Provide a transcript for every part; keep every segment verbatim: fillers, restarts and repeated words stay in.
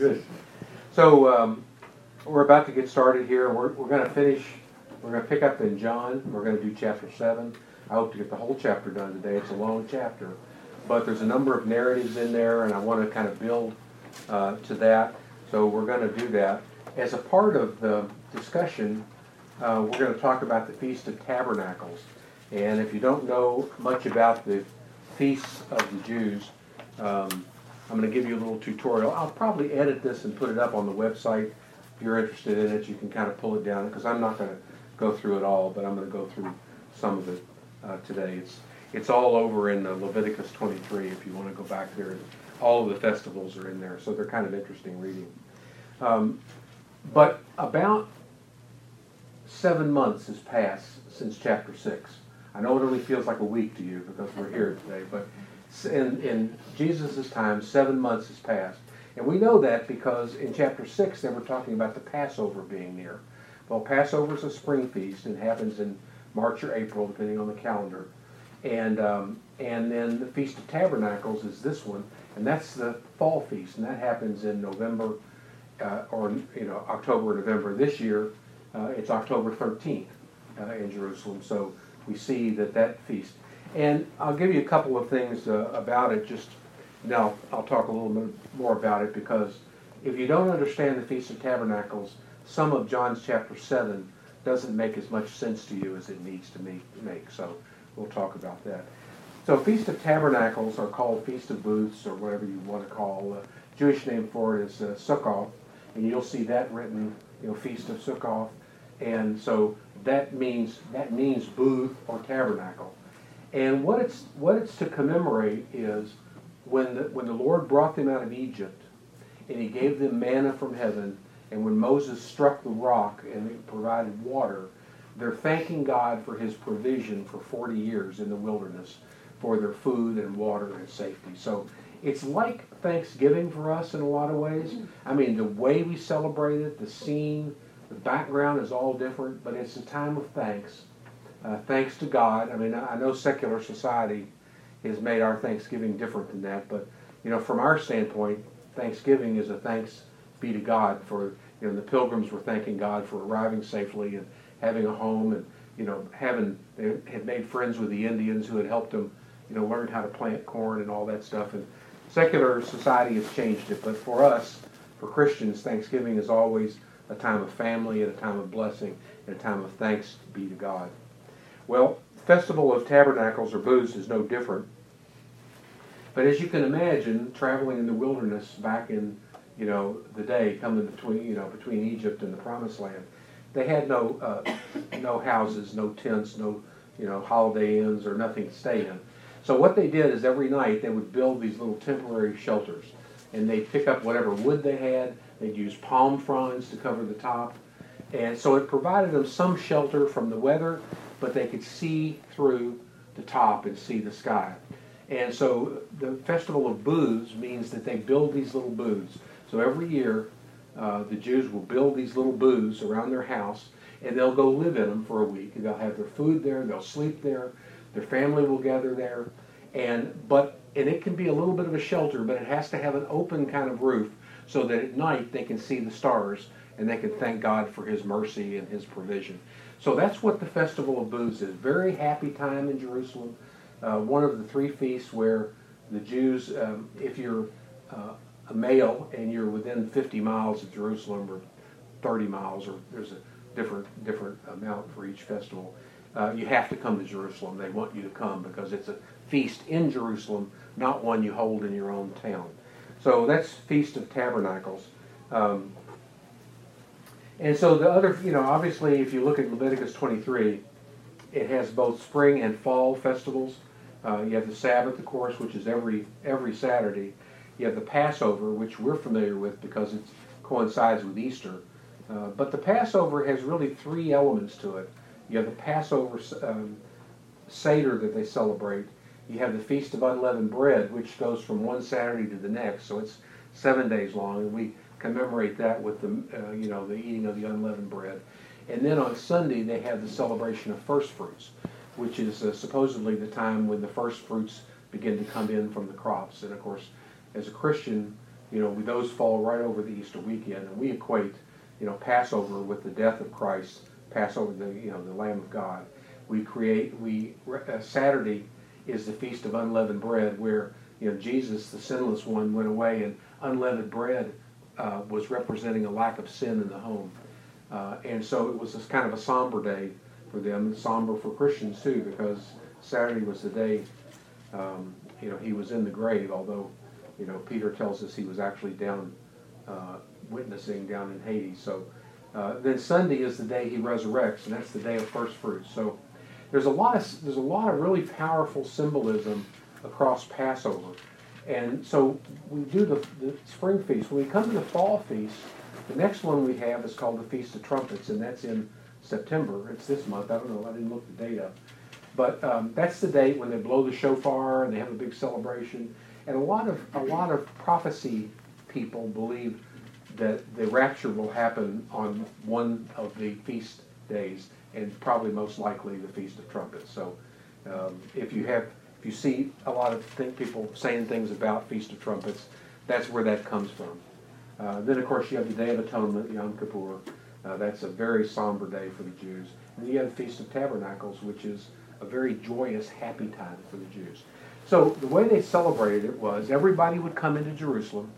Good. So um, we're about to get started here. We're, we're going to finish, we're going to pick up in John. We're going to do chapter seven. I hope to get the whole chapter done today. It's a long chapter. But there's a number of narratives in there, and I want to kind of build uh, to that. So we're going to do that. As a part of the discussion, uh, we're going to talk about the Feast of Tabernacles. And if you don't know much about the feasts of the Jews, um, I'm going to give you a little tutorial. I'll probably edit this and put it up on the website. If you're interested in it, you can kind of pull it down, because I'm not going to go through it all, but I'm going to go through some of it uh, today. It's it's all over in uh, Leviticus twenty-three if you want to go back there. All of the festivals are in there, so they're kind of interesting reading. Um, but about seven months has passed since chapter six. I know it only feels like a week to you because we're here today, but in, in Jesus' time, seven months has passed. And we know that because in chapter six, they were talking about the Passover being near. Well, Passover is a spring feast. It happens in March or April, depending on the calendar. And um, and then the Feast of Tabernacles is this one, and that's the fall feast, and that happens in November uh, or you know October or November. This year, uh, it's October thirteenth uh, in Jerusalem. So we see that that feast. And I'll give you a couple of things uh, about it. Just now, I'll talk a little bit more about it, because if you don't understand the Feast of Tabernacles, some of John's chapter seven doesn't make as much sense to you as it needs to make. So we'll talk about that. So Feast of Tabernacles are called Feast of Booths, or whatever you want to call. The Jewish name for it is uh, Sukkot, and you'll see that written, you know, Feast of Sukkot. And so that means that means booth or tabernacle. And what it's what it's to commemorate is when the, when the Lord brought them out of Egypt, and He gave them manna from heaven, and when Moses struck the rock and it provided water, they're thanking God for His provision for forty years in the wilderness for their food and water and safety. So it's like Thanksgiving for us in a lot of ways. I mean, the way we celebrate it, the scene, the background is all different, but it's a time of thanks. Uh, thanks to God. I mean, I know secular society has made our Thanksgiving different than that, but you know, from our standpoint, Thanksgiving is a thanks be to God for, you know, the Pilgrims were thanking God for arriving safely and having a home, and you know, having they had made friends with the Indians who had helped them, you know, learn how to plant corn and all that stuff. And secular society has changed it, but for us, for Christians, Thanksgiving is always a time of family and a time of blessing and a time of thanks be to God. Well, Festival of Tabernacles or Booths is no different. But as you can imagine, traveling in the wilderness back in, you know, the day coming between, you know, between Egypt and the Promised Land, they had no uh, no houses, no tents, no, you know, Holiday Inns or nothing to stay in. So what they did is every night they would build these little temporary shelters, and they'd pick up whatever wood they had. They'd use palm fronds to cover the top, and so it provided them some shelter from the weather, but they could see through the top and see the sky. And so the Festival of Booths means that they build these little booths. So every year, uh, the Jews will build these little booths around their house, and they'll go live in them for a week. And they'll have their food there, they'll sleep there, their family will gather there. And but and it can be a little bit of a shelter, but it has to have an open kind of roof so that at night they can see the stars and they can thank God for His mercy and His provision. So that's what the Festival of Booths is. Very happy time in Jerusalem. Uh, one of the three feasts where the Jews, um, if you're uh, a male and you're within fifty miles of Jerusalem, or thirty miles, or there's a different different amount for each festival, uh, you have to come to Jerusalem. They want you to come because it's a feast in Jerusalem, not one you hold in your own town. So that's Feast of Tabernacles. Um, And so the other, you know, obviously if you look at Leviticus twenty-three, it has both spring and fall festivals. Uh, you have the Sabbath, of course, which is every every Saturday. You have the Passover, which we're familiar with because it coincides with Easter. Uh, but the Passover has really three elements to it. You have the Passover um, Seder that they celebrate. You have the Feast of Unleavened Bread, which goes from one Saturday to the next, so it's seven days long, and we commemorate that with the, uh, you know, the eating of the unleavened bread. And then on Sunday they have the celebration of first fruits, which is uh, supposedly the time when the first fruits begin to come in from the crops. And of course, as a Christian, you know, those fall right over the Easter weekend, and we equate, you know, Passover with the death of Christ, Passover, the you know, the Lamb of God. We create, we uh, Saturday is the Feast of Unleavened Bread, where, you know, Jesus, the sinless one, went away, and unleavened bread uh, was representing a lack of sin in the home. Uh, and so it was this kind of a somber day for them, and somber for Christians too, because Saturday was the day, um, you know, he was in the grave, although, you know, Peter tells us he was actually down uh, witnessing down in Hades. So uh, then Sunday is the day he resurrects, and that's the day of first fruits. So there's a lot of there's a lot of really powerful symbolism across Passover, and so we do the, the spring feast. When we come to the fall feast, the next one we have is called the Feast of Trumpets, and that's in September. It's this month. I don't know. I didn't look the date up, but um, that's the date when they blow the shofar and they have a big celebration. And a lot of a lot of prophecy people believe that the rapture will happen on one of the feast days, and probably most likely the Feast of Trumpets. So, um, if you have if you see a lot of think people saying things about Feast of Trumpets, that's where that comes from. Uh, then, of course, you have the Day of Atonement, Yom Kippur. Uh, that's a very somber day for the Jews. And then you have the Feast of Tabernacles, which is a very joyous, happy time for the Jews. So the way they celebrated it was everybody would come into Jerusalem,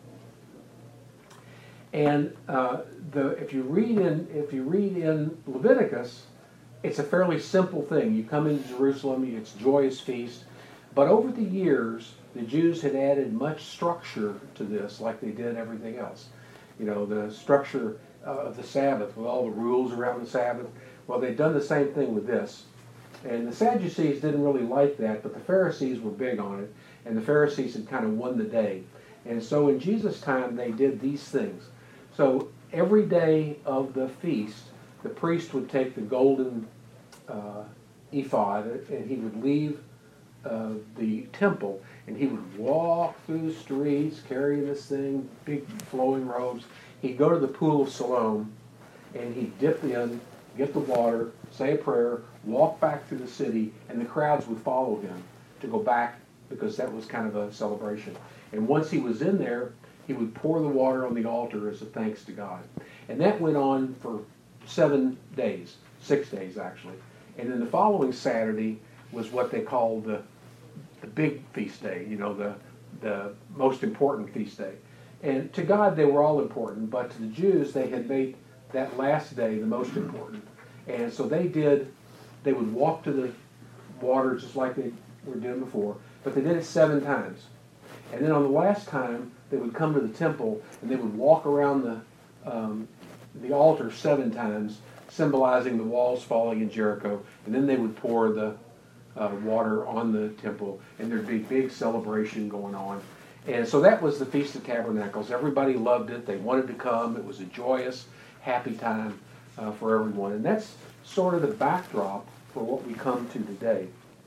and uh, the if you read in if you read in Leviticus, it's a fairly simple thing. You come into Jerusalem, it's a joyous feast. But over the years, the Jews had added much structure to this, like they did everything else. You know, the structure uh, of the Sabbath, with all the rules around the Sabbath. Well, they'd done the same thing with this. And the Sadducees didn't really like that, but the Pharisees were big on it, and the Pharisees had kind of won the day. And so in Jesus' time, they did these things. So every day of the feast, the priest would take the golden uh, ephod, and he would leave uh, the temple, and he would walk through the streets carrying this thing, big flowing robes. He'd go to the pool of Siloam, and he'd dip in, get the water, say a prayer, walk back through the city, and the crowds would follow him to go back, because that was kind of a celebration. And once he was in there, he would pour the water on the altar as a thanks to God. And that went on for seven days, six days actually. And then the following Saturday was what they called the, the big feast day, you know, the, the most important feast day. And to God, they were all important, but to the Jews, they had made that last day the most important. And so they did, they would walk to the water just like they were doing before, but they did it seven times. And then on the last time, they would come to the temple and they would walk around the um, the altar seven times, symbolizing the walls falling in Jericho. And then they would pour the uh, water on the temple, and there'd be a big celebration going on. And so that was the Feast of Tabernacles. Everybody loved it. They wanted to come. It was a joyous, happy time uh, for everyone. And that's sort of the backdrop for what we come to today.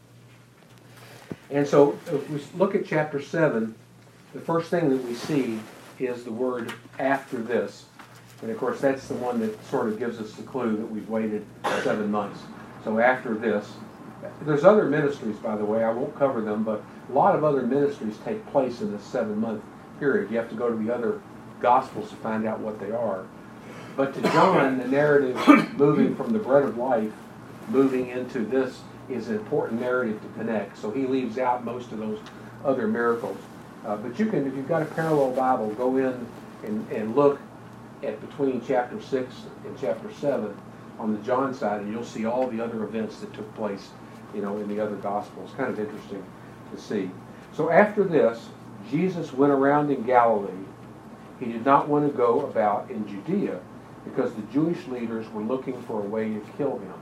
And so if we look at chapter seven, the first thing that we see is the word after this. And of course that's the one that sort of gives us the clue that we've waited seven months. So after this, there's other ministries, by the way, I won't cover them, but a lot of other ministries take place in this seven month period. You have to go to the other Gospels to find out what they are. But to John, the narrative moving from the bread of life, moving into this, is an important narrative to connect. So he leaves out most of those other miracles. Uh, but you can, if you've got a parallel Bible, go in and, and look at between chapter six and chapter seven on the John side, and you'll see all the other events that took place, you know, in the other Gospels. Kind of interesting to see. So after this, Jesus went around in Galilee. He did not want to go about in Judea because the Jewish leaders were looking for a way to kill him.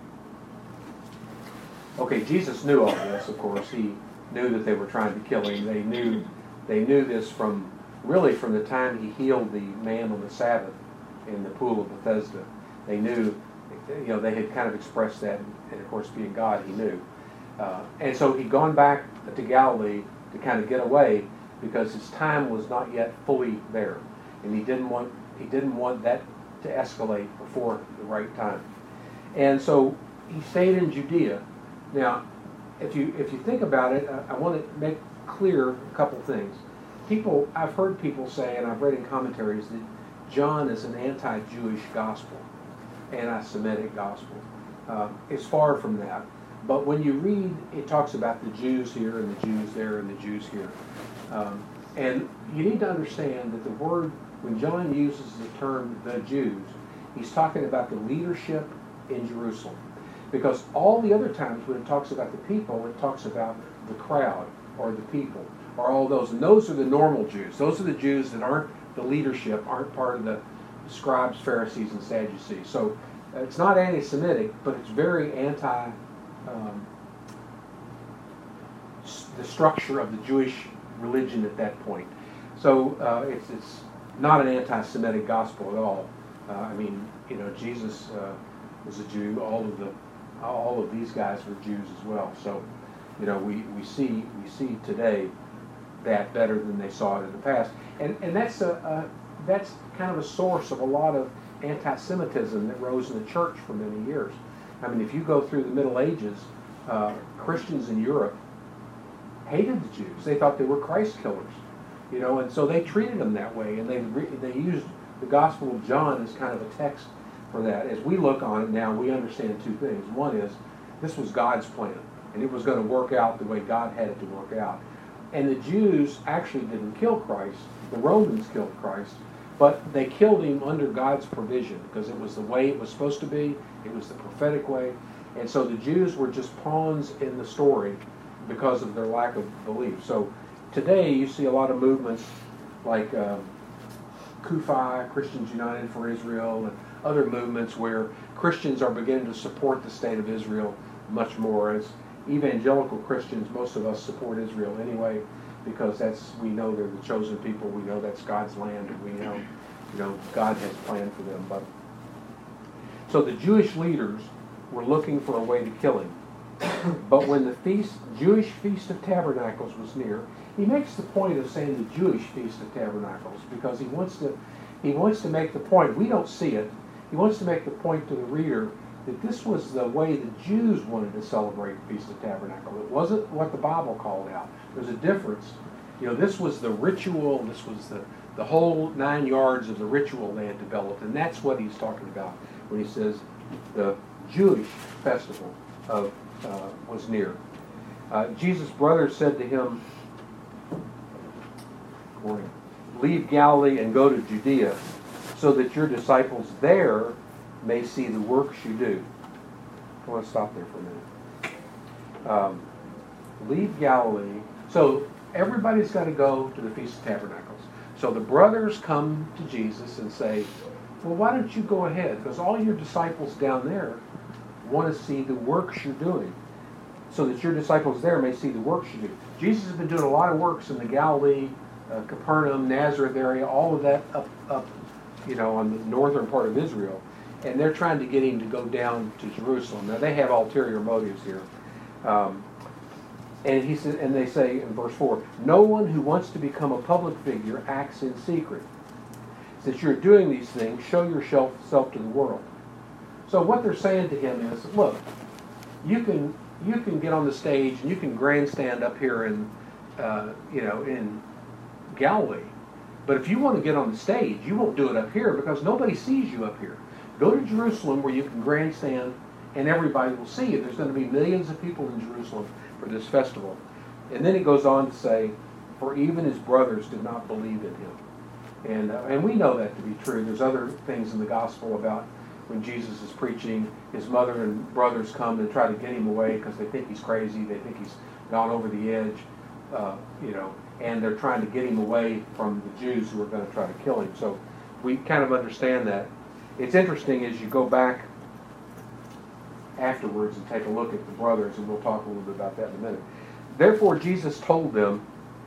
Okay, Jesus knew all this, of course. He knew that they were trying to kill him. They knew they knew this from really from the time he healed the man on the Sabbath in the pool of Bethesda. They knew, you know, they had kind of expressed that, and of course, being God, he knew. Uh, and so he'd gone back to Galilee to kind of get away because his time was not yet fully there, and he didn't want he didn't want that to escalate before the right time. And so he stayed in Judea. Now, if you if you think about it, I, I want to make clear a couple things. people, I've heard people say, and I've read in commentaries, that John is an anti-Jewish gospel, anti-Semitic gospel. Uh, it's far from that. But when you read, it talks about the Jews here and the Jews there and the Jews here. Um, and you need to understand that the word, when John uses the term the Jews, he's talking about the leadership in Jerusalem. Because all the other times when it talks about the people, it talks about the crowd or the people or all those. And those are the normal Jews. Those are the Jews that aren't the leadership, aren't part of the scribes, Pharisees, and Sadducees. So uh, it's not anti-Semitic, but it's very anti um, the structure of the Jewish religion at that point. So uh, it's, it's not an anti-Semitic gospel at all. Uh, I mean, you know, Jesus uh, was a Jew. All of the, all of these guys were Jews as well. So, you know, we, we see we see today that better than they saw it in the past, and and that's a, a that's kind of a source of a lot of anti-Semitism that rose in the church for many years. I mean, if you go through the Middle Ages, uh, Christians in Europe hated the Jews. They thought they were Christ killers, you know, and so they treated them that way, and they they used the Gospel of John as kind of a text for that. As we look on it now, we understand two things. One is, this was God's plan, and it was going to work out the way God had it to work out. And the Jews actually didn't kill Christ. The Romans killed Christ, but they killed him under God's provision, because it was the way it was supposed to be. It was the prophetic way. And so the Jews were just pawns in the story because of their lack of belief. So today you see a lot of movements like um, CUFI, Christians United for Israel, and other movements where Christians are beginning to support the state of Israel much more. As evangelical Christians, most of us support Israel anyway, because that's, we know they're the chosen people. We know that's God's land, and we know, you know, God has planned for them. But so the Jewish leaders were looking for a way to kill him. But when the feast, Jewish Feast of Tabernacles was near, he makes the point of saying the Jewish Feast of Tabernacles because he wants to, he wants to make the point. We don't see it. He wants to make the point to the reader that this was the way the Jews wanted to celebrate the Feast of Tabernacle. It wasn't what the Bible called out. There's a difference. You know, this was the ritual. This was the the whole nine yards of the ritual they had developed, and that's what he's talking about when he says the Jewish festival of uh, was near. Uh, Jesus' brothers said to him, "Leave Galilee and go to Judea, so that your disciples there may see the works you do." I want to stop there for a minute. Um, leave Galilee. So everybody's got to go to the Feast of Tabernacles. So the brothers come to Jesus and say, well, why don't you go ahead? Because all your disciples down there want to see the works you're doing, so that your disciples there may see the works you do. Jesus has been doing a lot of works in the Galilee, uh, Capernaum, Nazareth area, all of that up, up, you know, on the northern part of Israel. And they're trying to get him to go down to Jerusalem. Now they have ulterior motives here. Um, and he says, and they say in verse four, no one who wants to become a public figure acts in secret. Since you're doing these things, show yourself self to the world. So what they're saying to him is, look, you can you can get on the stage and you can grandstand up here in uh, you know in Galilee, but if you want to get on the stage, you won't do it up here because nobody sees you up here. Go to Jerusalem where you can grandstand and everybody will see you. There's going to be millions of people in Jerusalem for this festival. And then he goes on to say, for even his brothers did not believe in him. And, uh, and we know that to be true. There's other things in the gospel about when Jesus is preaching, his mother and brothers come and try to get him away because they think he's crazy, they think he's gone over the edge, uh, you know, and they're trying to get him away from the Jews who are going to try to kill him. So we kind of understand that. It's interesting as you go back afterwards and take a look at the brothers, and we'll talk a little bit about that in a minute. Therefore Jesus told them,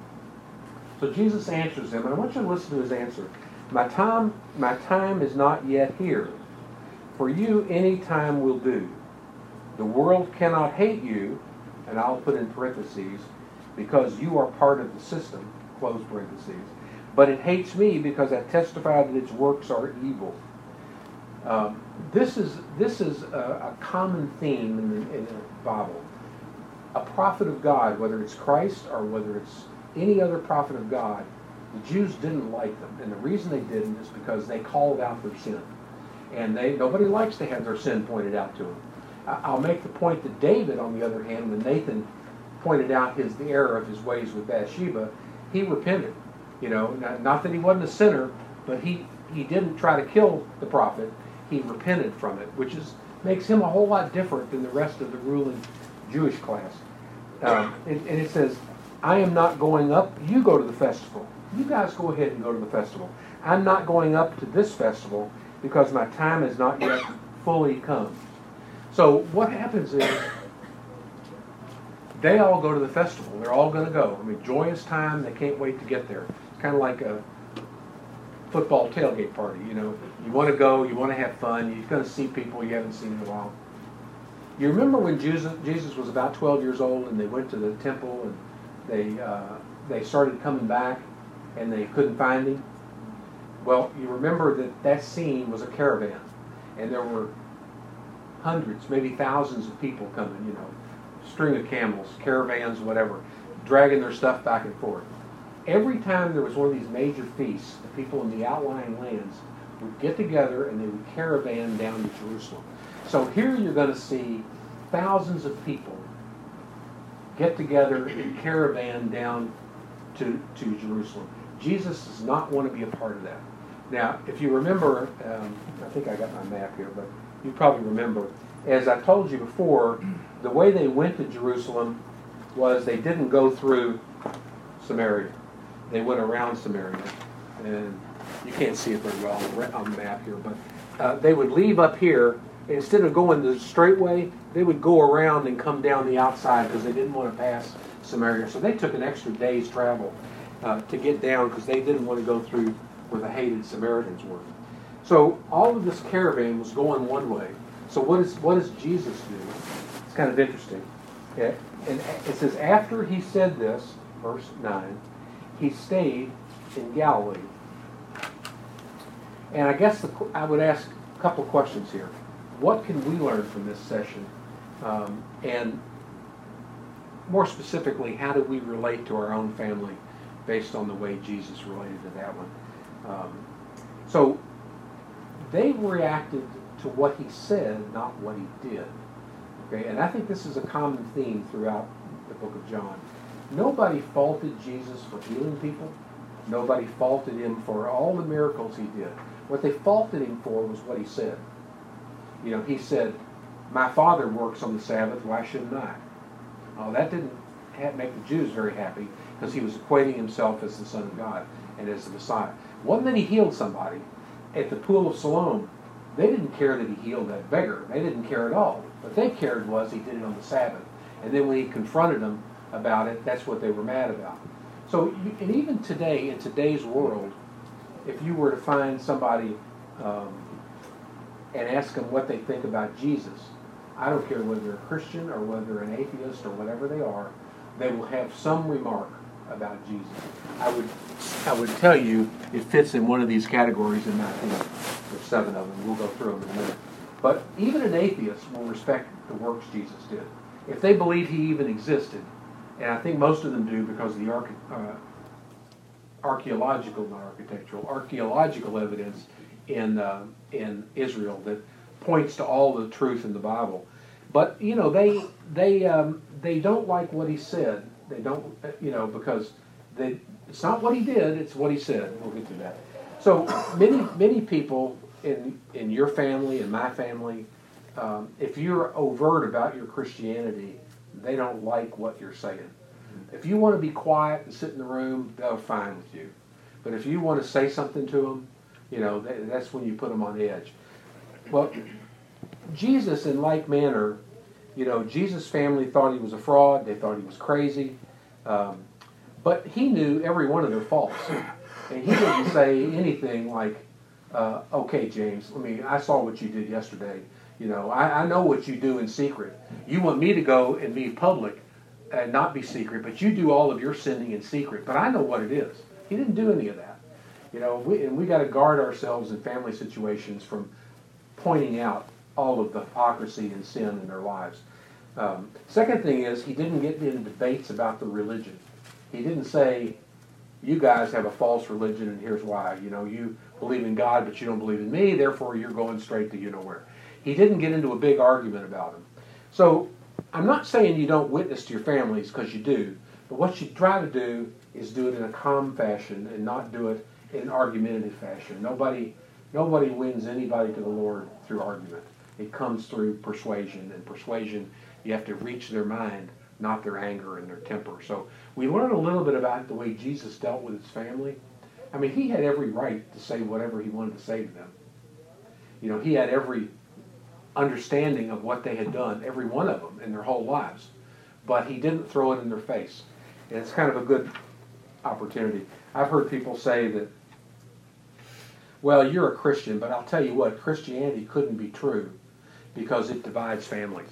so Jesus answers them, and I want you to listen to his answer. My time, my time is not yet here. For you any time will do. The world cannot hate you, and I'll put in parentheses, because you are part of the system, close parentheses, but it hates me because I testify that its works are evil. Um, this is this is a, a common theme in the, in the Bible. A prophet of God, whether it's Christ or whether it's any other prophet of God, The Jews didn't like them, and the reason they didn't is because they called out their sin. And they nobody likes to have their sin pointed out to them. I'll make the point that David, on the other hand, when Nathan pointed out his the error of his ways with Bathsheba, he repented. You know, not, not that he wasn't a sinner, but he, he didn't try to kill the prophet. He repented from it, which is makes him a whole lot different than the rest of the ruling Jewish class. Um, and, and it says, I am not going up, you go to the festival. You guys go ahead and go to the festival. I'm not going up to this festival because my time has not yet fully come. So what happens is, they all go to the festival. They're all going to go. I mean, joyous time, they can't wait to get there. It's kind of like a football tailgate party, you know. You want to go, you want to have fun, you're going to see people you haven't seen in a while. You remember when Jesus, Jesus was about twelve years old and they went to the temple and they, uh, they started coming back and they couldn't find him? Well, you remember that that scene was a caravan and there were hundreds, maybe thousands of people coming, you know, string of camels, caravans, whatever, dragging their stuff back and forth. Every time there was one of these major feasts, the people in the outlying lands would get together and they would caravan down to Jerusalem. So here you're going to see thousands of people get together and caravan down to, to Jerusalem. Jesus does not want to be a part of that. Now, if you remember, um, I think I got my map here, but you probably remember, as I told you before, the way they went to Jerusalem was they didn't go through Samaria. They went around Samaria. And you can't see it very well on the map here, but uh, they would leave up here. Instead of going the straight way, they would go around and come down the outside because they didn't want to pass Samaria. So they took an extra day's travel uh, to get down because they didn't want to go through where the hated Samaritans were. So all of this caravan was going one way. So what, is, what does Jesus do? It's kind of interesting. Yeah. And it says, after he said this, verse nine, he stayed in Galilee. And I guess the, I would ask a couple questions here. What can we learn from this session? Um, and more specifically, how do we relate to our own family based on the way Jesus related to that one? Um, so they reacted to what he said, not what he did. Okay, and I think this is a common theme throughout the book of John. Nobody faulted Jesus for healing people. Nobody faulted him for all the miracles he did. What they faulted him for was what he said. You know, he said, my Father works on the Sabbath, why shouldn't I? Oh, that didn't make the Jews very happy because he was equating himself as the Son of God and as the Messiah. One that he healed somebody at the pool of Siloam, they didn't care that he healed that beggar. They didn't care at all. What they cared was he did it on the Sabbath. And then when he confronted them about it, that's what they were mad about. So, and even today, in today's world, if you were to find somebody um, and ask them what they think about Jesus, I don't care whether they're a Christian or whether they're an atheist or whatever they are, they will have some remark about Jesus. I would, I would tell you it fits in one of these categories in my opinion. There's seven of them. We'll go through them in a minute. But even an atheist will respect the works Jesus did. If they believe he even existed, and I think most of them do because of the arch, uh, archaeological, not architectural, archaeological evidence in uh, in Israel that points to all the truth in the Bible. But you know, they they um, they don't like what he said. They don't, you know, because they, it's not what he did; it's what he said. We'll get to that. So many many people in in your family and my family, um, if you're overt about your Christianity, they don't like what you're saying. If you want to be quiet and sit in the room, they're fine with you. But if you want to say something to them, you know, that's when you put them on edge. Well, Jesus, in like manner, you know, Jesus' family thought he was a fraud. They thought he was crazy. Um, but he knew every one of their faults. And he didn't say anything like, uh, okay, James, I mean, I saw what you did yesterday. You know, I, I know what you do in secret. You want me to go and be public and not be secret, but you do all of your sinning in secret. But I know what it is. He didn't do any of that. You know, we, and we got to guard ourselves in family situations from pointing out all of the hypocrisy and sin in their lives. Um, second thing is, he didn't get into debates about the religion. He didn't say, you guys have a false religion, and here's why. You know, you believe in God, but you don't believe in me, therefore you're going straight to you-know-where. He didn't get into a big argument about him. So, I'm not saying you don't witness to your families, because you do, but what you try to do is do it in a calm fashion and not do it in an argumentative fashion. Nobody, nobody wins anybody to the Lord through argument. It comes through persuasion, and persuasion, you have to reach their mind, not their anger and their temper. So we learn a little bit about the way Jesus dealt with his family. I mean, he had every right to say whatever he wanted to say to them. You know, he had every understanding of what they had done, every one of them, in their whole lives. But he didn't throw it in their face. And it's kind of a good opportunity. I've heard people say that, well, you're a Christian, but I'll tell you what, Christianity couldn't be true because it divides families.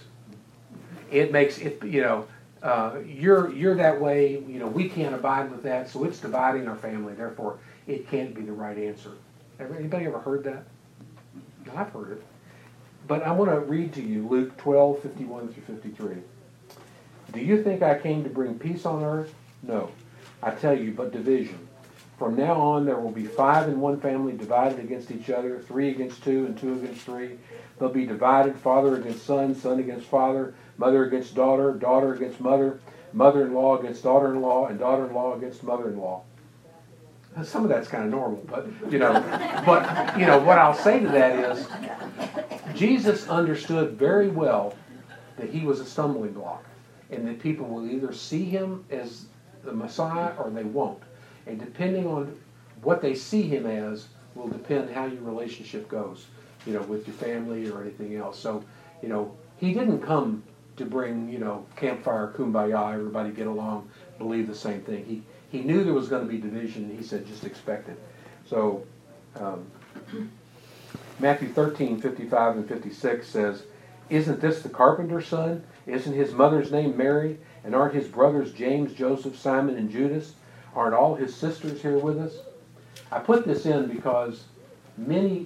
It makes it, you know, uh, you're you're that way, you know, we can't abide with that, so it's dividing our family, therefore it can't be the right answer. Anybody ever heard that? I've heard it. But I want to read to you Luke twelve, fifty-one through fifty-three. Do you think I came to bring peace on earth? No. I tell you, but division. From now on there will be five in one family divided against each other, three against two, and two against three. They'll be divided, father against son, son against father, mother against daughter, daughter against mother, mother-in-law against daughter-in-law, and daughter-in-law against mother-in-law. Some of that's kind of normal, but, you know, but, you know, what I'll say to that is, Jesus understood very well that he was a stumbling block, and that people will either see him as the Messiah or they won't. And depending on what they see him as will depend how your relationship goes, you know, with your family or anything else. So, you know, he didn't come to bring, you know, campfire, kumbaya, everybody get along, believe the same thing. He he knew there was going to be division, and he said, just expect it. So, um, Matthew thirteen, fifty-five and fifty-six says, isn't this the carpenter's son? Isn't his mother's name Mary? And aren't his brothers James, Joseph, Simon, and Judas? Aren't all his sisters here with us? I put this in because many,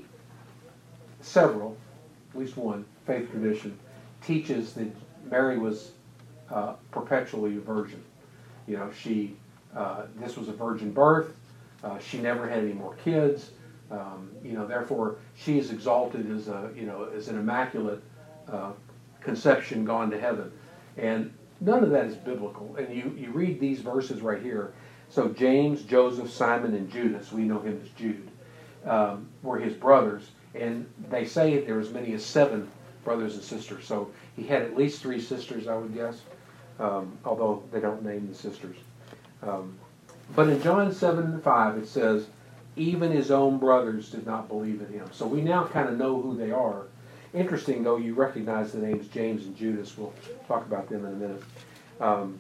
several, at least one, faith tradition, teaches that Mary was uh, perpetually a virgin. You know, she, uh, this was a virgin birth. Uh, she never had any more kids. Um, you know, therefore, she is exalted as a, you know, as an immaculate uh, conception gone to heaven. And none of that is biblical. And you, you read these verses right here. So James, Joseph, Simon, and Judas, we know him as Jude, um, were his brothers. And they say there was as many as seven brothers and sisters. So he had at least three sisters, I would guess, um, although they don't name the sisters. Um, but in John seven five it says, even his own brothers did not believe in him. So we now kind of know who they are. Interesting, though, you recognize the names James and Judas. We'll talk about them in a minute. Um,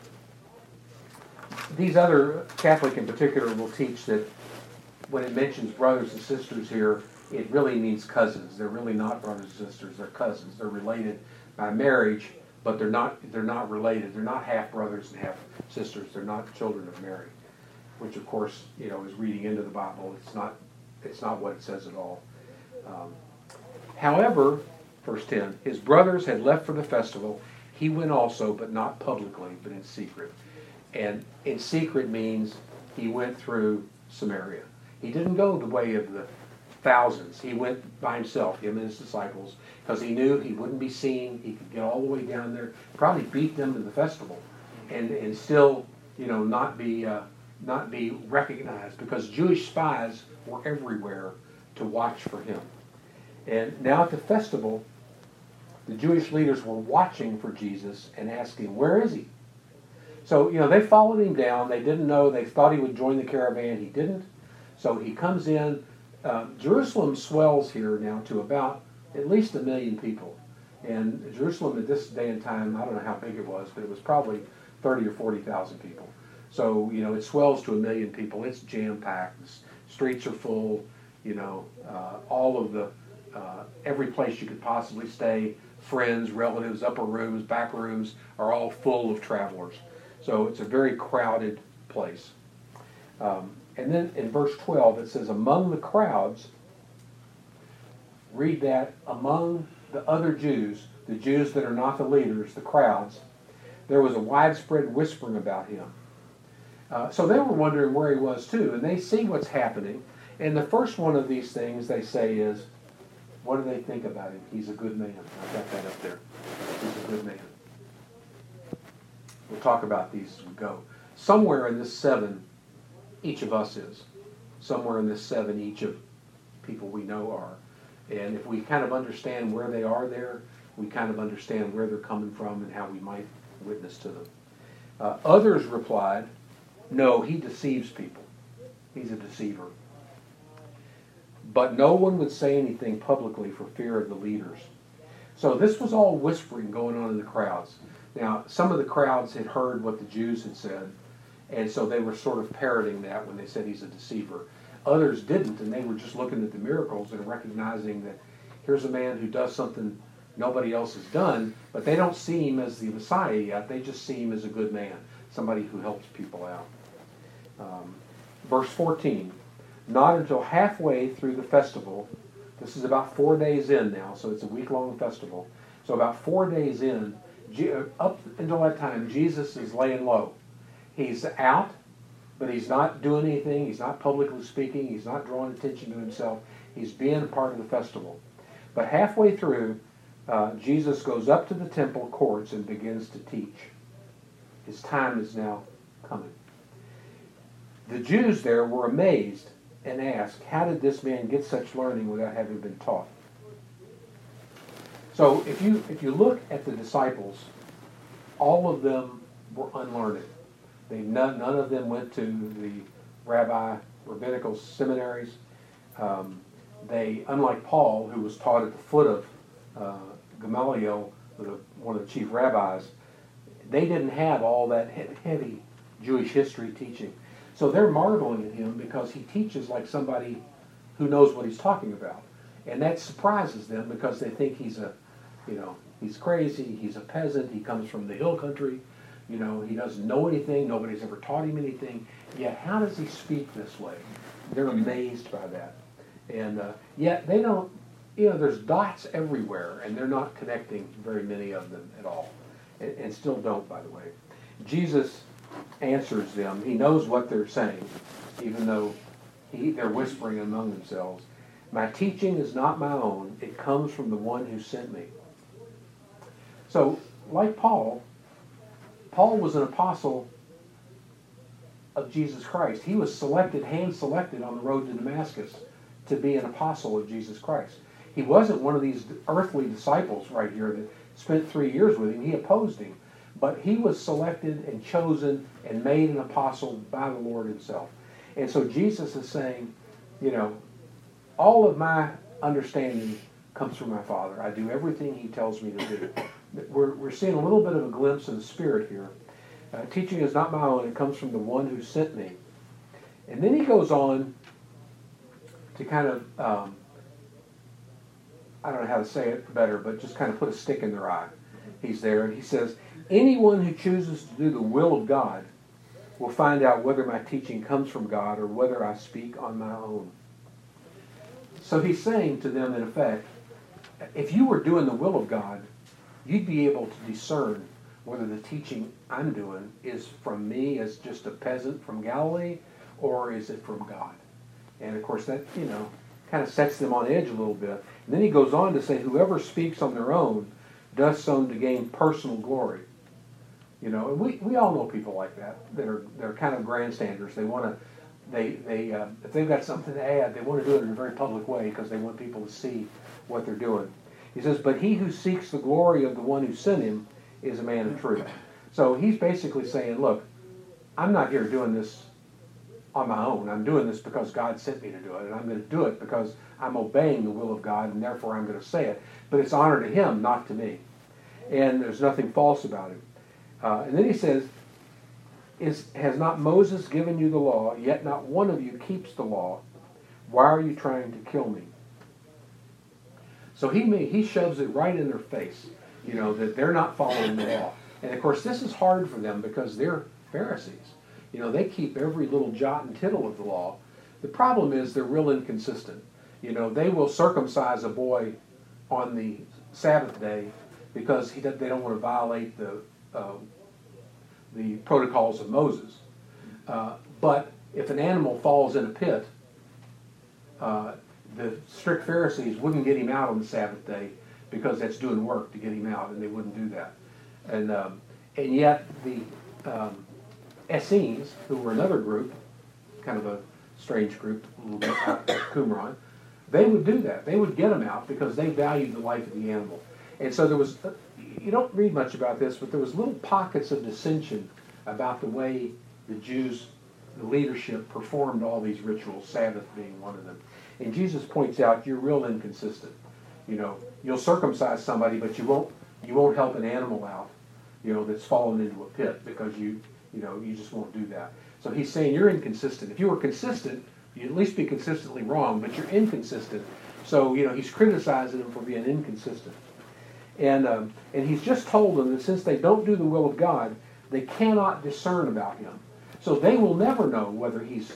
these other, Catholic in particular, will teach that when it mentions brothers and sisters here, it really means cousins. They're really not brothers and sisters. They're cousins. They're related by marriage, but they're not, they're not related. They're not half brothers and half sisters. They're not children of Mary, which, of course, you know, is reading into the Bible. It's not, it's not what it says at all. Um, However, verse ten, his brothers had left for the festival. He went also, but not publicly, but in secret. And in secret means he went through Samaria. He didn't go the way of the thousands. He went by himself, him and his disciples, because he knew he wouldn't be seen. He could get all the way down there, probably beat them to the festival, and and still, you know, not be uh, not be recognized, because Jewish spies were everywhere to watch for him. And now at the festival, the Jewish leaders were watching for Jesus and asking, where is he? So, you know, they followed him down. They didn't know. They thought he would join the caravan. He didn't. So he comes in. Uh, Jerusalem swells here now to about at least a million people. And Jerusalem at this day and time, I don't know how big it was, but it was probably thirty or forty thousand people. So, you know, it swells to a million people. It's jam-packed. The streets are full. You know, uh, all of the Uh, every place you could possibly stay, friends, relatives, upper rooms, back rooms, are all full of travelers. So it's a very crowded place. Um, and then in verse twelve it says, among the crowds, read that, among the other Jews, the Jews that are not the leaders, the crowds, there was a widespread whispering about him. Uh, so they were wondering where he was too, and they see what's happening. And the first one of these things they say is, what do they think about him? He's a good man. I've got that up there. He's a good man. We'll talk about these as we go. Somewhere in this seven, each of us is. Somewhere in this seven, each of people we know are. And if we kind of understand where they are there, we kind of understand where they're coming from and how we might witness to them. Uh, others replied, no, he deceives people. He's a deceiver. But no one would say anything publicly for fear of the leaders. So this was all whispering going on in the crowds. Now, some of the crowds had heard what the Jews had said, and so they were sort of parroting that when they said he's a deceiver. Others didn't, and they were just looking at the miracles and recognizing that here's a man who does something nobody else has done, but they don't see him as the Messiah yet. They just see him as a good man, somebody who helps people out. Um, verse fourteen, not until halfway through the festival, this is about four days in now, so it's a week-long festival. So about four days in, up until that time, Jesus is laying low. He's out, but he's not doing anything. He's not publicly speaking. He's not drawing attention to himself. He's being a part of the festival. But halfway through, uh, Jesus goes up to the temple courts and begins to teach. His time is now coming. The Jews there were amazed and asked, how did this man get such learning without having been taught? So if you if you look at the disciples, all of them were unlearned. They none, none of them went to the rabbi rabbinical seminaries. Um, they, unlike Paul, who was taught at the foot of uh, Gamaliel, the, one of the chief rabbis, they didn't have all that heavy Jewish history teaching. So they're marveling at him because he teaches like somebody who knows what he's talking about. And that surprises them because they think he's a, you know, he's crazy, he's a peasant, he comes from the hill country, you know, he doesn't know anything, nobody's ever taught him anything. Yet how does he speak this way? They're amazed by that. And uh, yet they don't, you know, there's dots everywhere and they're not connecting very many of them at all. And, and still don't, by the way. Jesus answers them. He knows what they're saying, even though he, they're whispering among themselves. My teaching is not my own. It comes from the one who sent me. So, like Paul, Paul was an apostle of Jesus Christ. He was selected, hand-selected on the road to Damascus to be an apostle of Jesus Christ. He wasn't one of these earthly disciples right here that spent three years with him. He opposed him. But he was selected and chosen and made an apostle by the Lord himself. And so Jesus is saying, you know, all of my understanding comes from my Father. I do everything he tells me to do. We're, we're seeing a little bit of a glimpse of the Spirit here. Uh, teaching is not my own. It comes from the one who sent me. And then he goes on to kind of, um, I don't know how to say it better, but just kind of put a stick in their eye. He's there and he says, anyone who chooses to do the will of God will find out whether my teaching comes from God or whether I speak on my own. So he's saying to them, in effect, if you were doing the will of God, you'd be able to discern whether the teaching I'm doing is from me as just a peasant from Galilee or is it from God. And of course that, you know, kind of sets them on edge a little bit. And then he goes on to say, whoever speaks on their own does so to gain personal glory. You know, and we, we all know people like that that are they're kind of grandstanders. They want to, they they uh, if they've got something to add, they want to do it in a very public way because they want people to see what they're doing. He says, but he who seeks the glory of the one who sent him is a man of truth. So he's basically saying, look, I'm not here doing this on my own. I'm doing this because God sent me to do it, and I'm going to do it because I'm obeying the will of God, and therefore I'm going to say it. But it's honor to him, not to me. And there's nothing false about it. Uh, and then he says, Is, has not Moses given you the law, yet not one of you keeps the law? Why are you trying to kill me? So he may, he shoves it right in their face, you know, that they're not following the law. And of course this is hard for them because they're Pharisees. You know, they keep every little jot and tittle of the law. The problem is they're real inconsistent. You know, they will circumcise a boy on the Sabbath day because he, they don't want to violate the uh, the protocols of Moses. Uh, but if an animal falls in a pit, uh, the strict Pharisees wouldn't get him out on the Sabbath day because that's doing work to get him out, and they wouldn't do that. And um, and yet the um, Essenes, who were another group, kind of a strange group, a little bit out of Qumran, they would do that. They would get them out because they valued the life of the animal. And so there was, you don't read much about this, but there was little pockets of dissension about the way the Jews, the leadership, performed all these rituals, Sabbath being one of them. And Jesus points out, you're real inconsistent. You know, you'll circumcise somebody, but you won't you won't help an animal out, you know, that's fallen into a pit because you you know you just won't do that. So he's saying you're inconsistent. If you were consistent, you'd at least be consistently wrong, but you're inconsistent. So you know he's criticizing them for being inconsistent. And um, and he's just told them that since they don't do the will of God, they cannot discern about him. So they will never know whether he's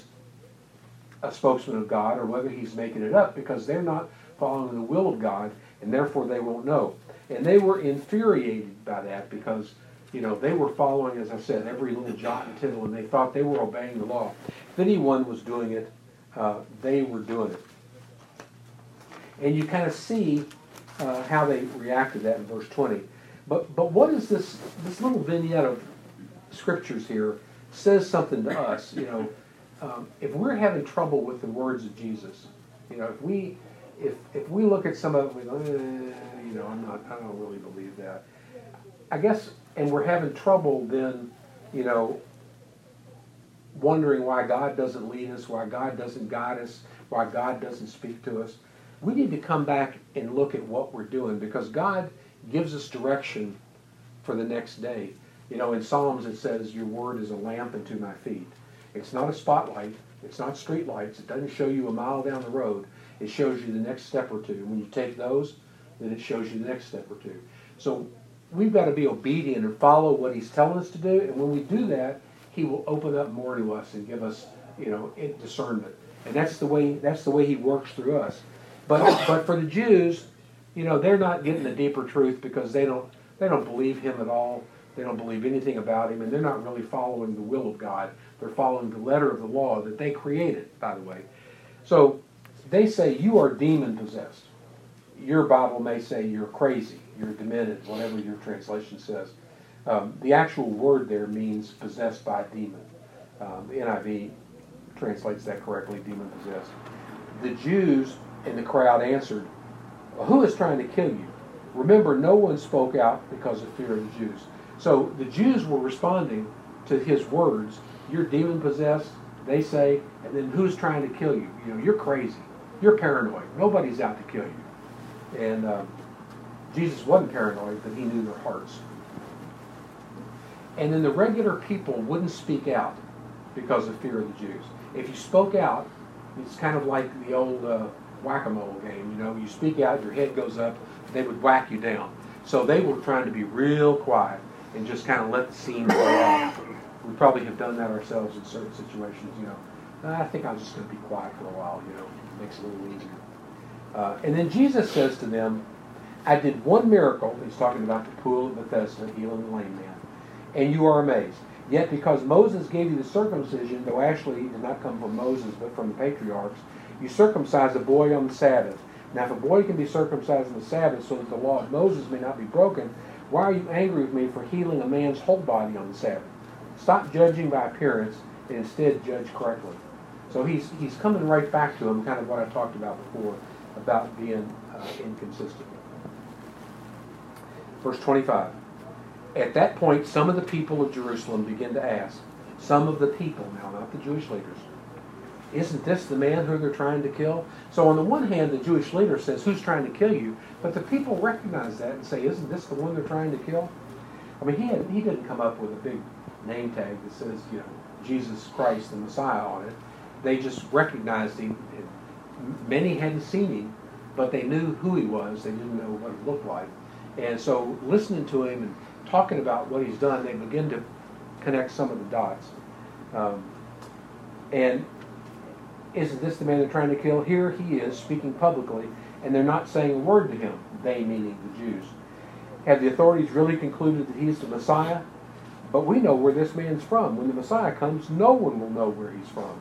a spokesman of God or whether he's making it up because they're not following the will of God, and therefore they won't know. And they were infuriated by that because, you know, they were following, as I said, every little jot and tittle, and they thought they were obeying the law. If anyone was doing it, uh, they were doing it. And you kind of see uh, how they reacted to that in verse twenty. But but what is this, this little vignette of scriptures here says something to us, you know. Um, if we're having trouble with the words of Jesus, you know, if we if if we look at some of it, we go, eh, you know, I'm not, I don't really believe that. I guess, and we're having trouble then, you know, wondering why God doesn't lead us, why God doesn't guide us, why God doesn't speak to us. We need to come back and look at what we're doing because God gives us direction for the next day. You know, in Psalms it says, your word is a lamp unto my feet. It's not a spotlight. It's not street lights. It doesn't show you a mile down the road. It shows you the next step or two. When you take those, then it shows you the next step or two. So we've got to be obedient and follow what he's telling us to do. And when we do that, he will open up more to us and give us, you know, discernment. And that's the way that's the way he works through us. But but for the Jews, you know, they're not getting the deeper truth because they don't they don't believe him at all. They don't believe anything about him, and they're not really following the will of God. They're following the letter of the law that they created, by the way. So they say, you are demon-possessed. Your Bible may say you're crazy, you're demented, whatever your translation says. Um, the actual word there means possessed by a demon. Um, the N I V translates that correctly, demon-possessed. The Jews in the crowd answered, well, who is trying to kill you? Remember, no one spoke out because of fear of the Jews. So the Jews were responding to his words. You're demon-possessed, they say, and then who's trying to kill you? You know, you're crazy. You're paranoid. Nobody's out to kill you. And um, Jesus wasn't paranoid, but he knew their hearts. And then the regular people wouldn't speak out because of fear of the Jews. If you spoke out, it's kind of like the old uh, whack-a-mole game. You know, you speak out, your head goes up, they would whack you down. So they were trying to be real quiet and just kind of let the scene go off. We probably have done that ourselves in certain situations, you know. I think I'm just going to be quiet for a while, you know. It makes it a little easier. Uh, and then Jesus says to them, I did one miracle. He's talking about the pool of Bethesda, healing the lame man. And you are amazed. Yet because Moses gave you the circumcision, though actually it did not come from Moses, but from the patriarchs, you circumcise a boy on the Sabbath. Now if a boy can be circumcised on the Sabbath so that the law of Moses may not be broken, why are you angry with me for healing a man's whole body on the Sabbath? Stop judging by appearance and instead judge correctly. So he's he's coming right back to him, kind of what I talked about before, about being uh, inconsistent. Verse twenty-five. At that point, some of the people of Jerusalem begin to ask, some of the people, now not the Jewish leaders, isn't this the man who they're trying to kill? So on the one hand, the Jewish leader says, who's trying to kill you? But the people recognize that and say, isn't this the one they're trying to kill? I mean, he had, he didn't come up with a big name tag that says, you know, Jesus Christ, the Messiah on it. They just recognized him. Many hadn't seen him, but they knew who he was. They didn't know what he looked like. And so listening to him and talking about what he's done, they begin to connect some of the dots. Um, and isn't this the man they're trying to kill? Here he is speaking publicly, and they're not saying a word to him, they meaning the Jews. Have the authorities really concluded that he's the Messiah? but we know where this man's from. When the Messiah comes, no one will know where he's from.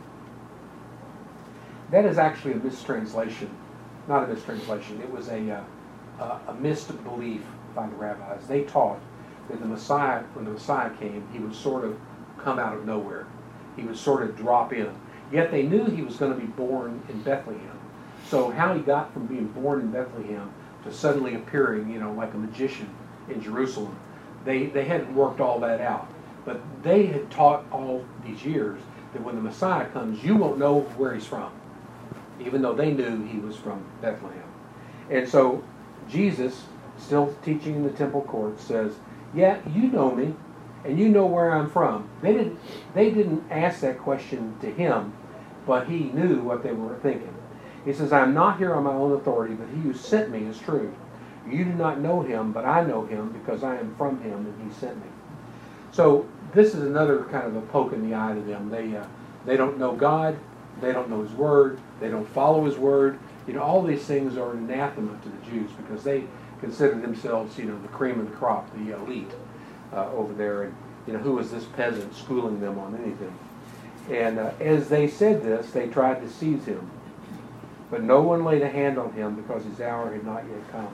That is actually a mistranslation. Not a mistranslation. It was a, uh, a misbelief by the rabbis. They taught that the Messiah, when the Messiah came, he would sort of come out of nowhere. He would sort of drop in. Yet they knew he was going to be born in Bethlehem. So how he got from being born in Bethlehem to suddenly appearing, you know, like a magician in Jerusalem, they, they hadn't worked all that out. But they had taught all these years that when the Messiah comes, you won't know where he's from, even though they knew he was from Bethlehem. And so Jesus, still teaching in the temple court, says, yeah, you know me, and you know where I'm from. They didn't, they didn't ask that question to him, but he knew what they were thinking. He says, I'm not here on my own authority, but he who sent me is true. You do not know him, but I know him because I am from him and he sent me. So this is another kind of a poke in the eye to them. They, uh, they don't know God. They don't know his word. They don't follow his word. You know, all these things are anathema to the Jews because they consider themselves, you know, the cream of the crop, the elite uh, over there. And, you know, who is this peasant schooling them on anything? And uh, as they said this, they tried to seize him. But no one laid a hand on him because his hour had not yet come.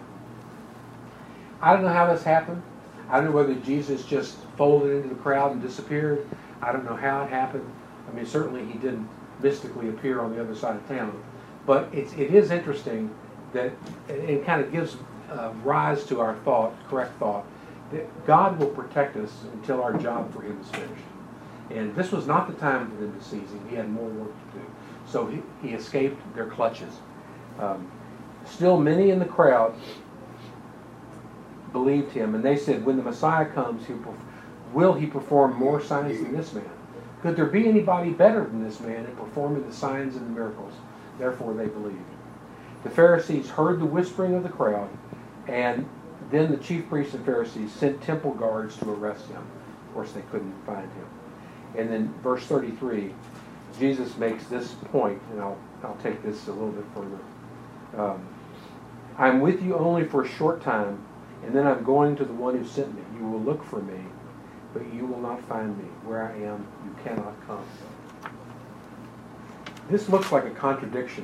I don't know how this happened. I don't know whether Jesus just folded into the crowd and disappeared. I don't know how it happened. I mean, certainly he didn't mystically appear on the other side of town. But it's, it is interesting that it kind of gives uh, rise to our thought, correct thought, that God will protect us until our job for him is finished. And this was not the time for them to seize him. He had more work to do. So he, he escaped their clutches. Um, still many in the crowd believed him, and they said, when the Messiah comes, he will, will he perform more signs than this man? Could there be anybody better than this man in performing the signs and the miracles? Therefore they believed. The Pharisees heard the whispering of the crowd, and then the chief priests and Pharisees sent temple guards to arrest him. Of course, they couldn't find him. And then verse thirty-three, Jesus makes this point, and I'll, I'll take this a little bit further. Um, I'm with you only for a short time, and then I'm going to the one who sent me. You will look for me, but you will not find me. Where I am, you cannot come. This looks like a contradiction,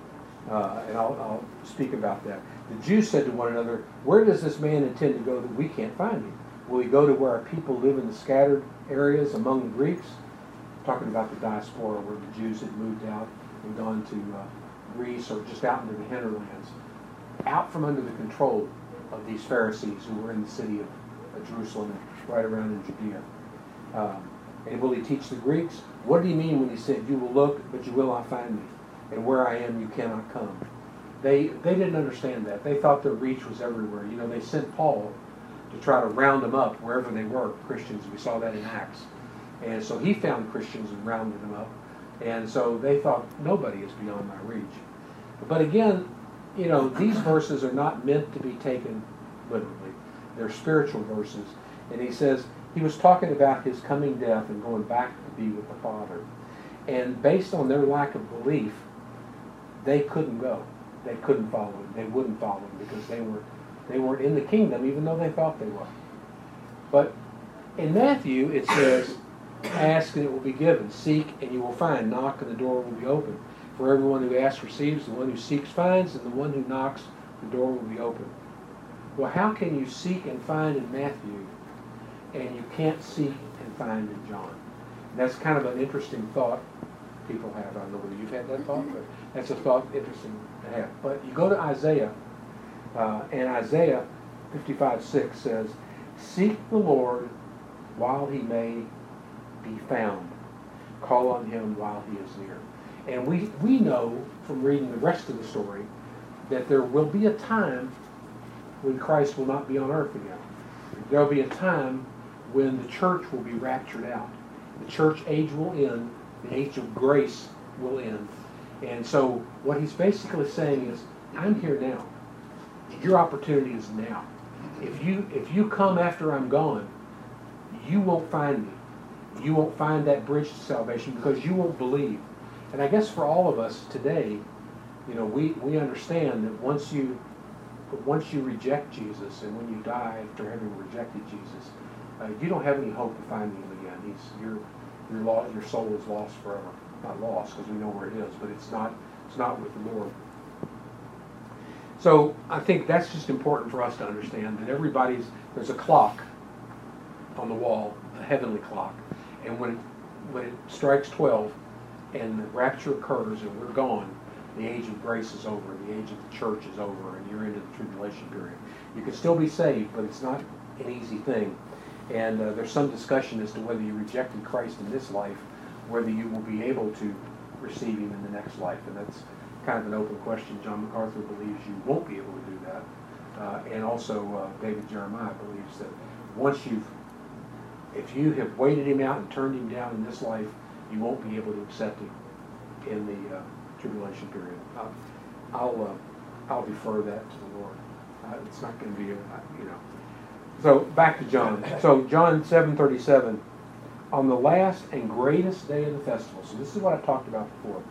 uh, and I'll, I'll speak about that. The Jews said to one another, where does this man intend to go that we can't find him? Will he go to where our people live in the scattered areas among the Greeks? Talking about the diaspora where the Jews had moved out and gone to uh, Greece or just out into the hinterlands, out from under the control of these Pharisees who were in the city of, of Jerusalem and right around in Judea. Um, and will he teach the Greeks? What did he mean when he said, you will look, but you will not find me, and where I am, you cannot come? They, they didn't understand that. They thought their reach was everywhere. You know, they sent Paul to try to round them up wherever they were, Christians. We saw that in Acts. And so he found Christians and rounded them up. And so they thought, nobody is beyond my reach. But again, you know, these verses are not meant to be taken literally. They're spiritual verses. And he says, he was talking about his coming death and going back to be with the Father. And based on their lack of belief, they couldn't go. They couldn't follow him. They wouldn't follow him because they were they weren't in the kingdom, even though they thought they were. But in Matthew, it says, ask and it will be given. Seek and you will find. Knock and the door will be open. For everyone who asks receives, the one who seeks finds, and the one who knocks, the door will be open. Well, how can you seek and find in Matthew, and you can't seek and find in John? That's kind of an interesting thought people have. I don't know whether you've had that thought, but that's a thought interesting to have. But you go to Isaiah, uh, and Isaiah fifty-five six says, seek the Lord while he may be found. Call on him while he is near. And we, we know from reading the rest of the story that there will be a time when Christ will not be on earth again. There will be a time when the church will be raptured out. The church age will end. The age of grace will end. And so what he's basically saying is, I'm here now. Your opportunity is now. If you, if you come after I'm gone, you won't find me. You won't find that bridge to salvation because you won't believe. And I guess for all of us today, you know, we, we understand that once you once you reject Jesus and when you die after having rejected Jesus, uh, you don't have any hope of finding him again. He's your your law, your soul is lost forever. Not lost because we know where it is, but it's not it's not with the Lord. So I think that's just important for us to understand that everybody's there's a clock on the wall, a heavenly clock, and when it, when it strikes twelve and the rapture occurs and we're gone, the age of grace is over, the age of the church is over, and you're into the tribulation period. You can still be saved, but it's not an easy thing. And uh, there's some discussion as to whether you rejected Christ in this life, whether you will be able to receive him in the next life. And that's kind of an open question. John MacArthur believes you won't be able to do that. Uh, and also uh, David Jeremiah believes that once you've, if you have waited him out and turned him down in this life, you won't be able to accept him in the uh, tribulation period. Uh, I'll uh, I'll defer that to the Lord. Uh, it's not going to be, a, you know. So back to John. So John seven thirty-seven, on the last and greatest day of the festival. So this is what I talked about before.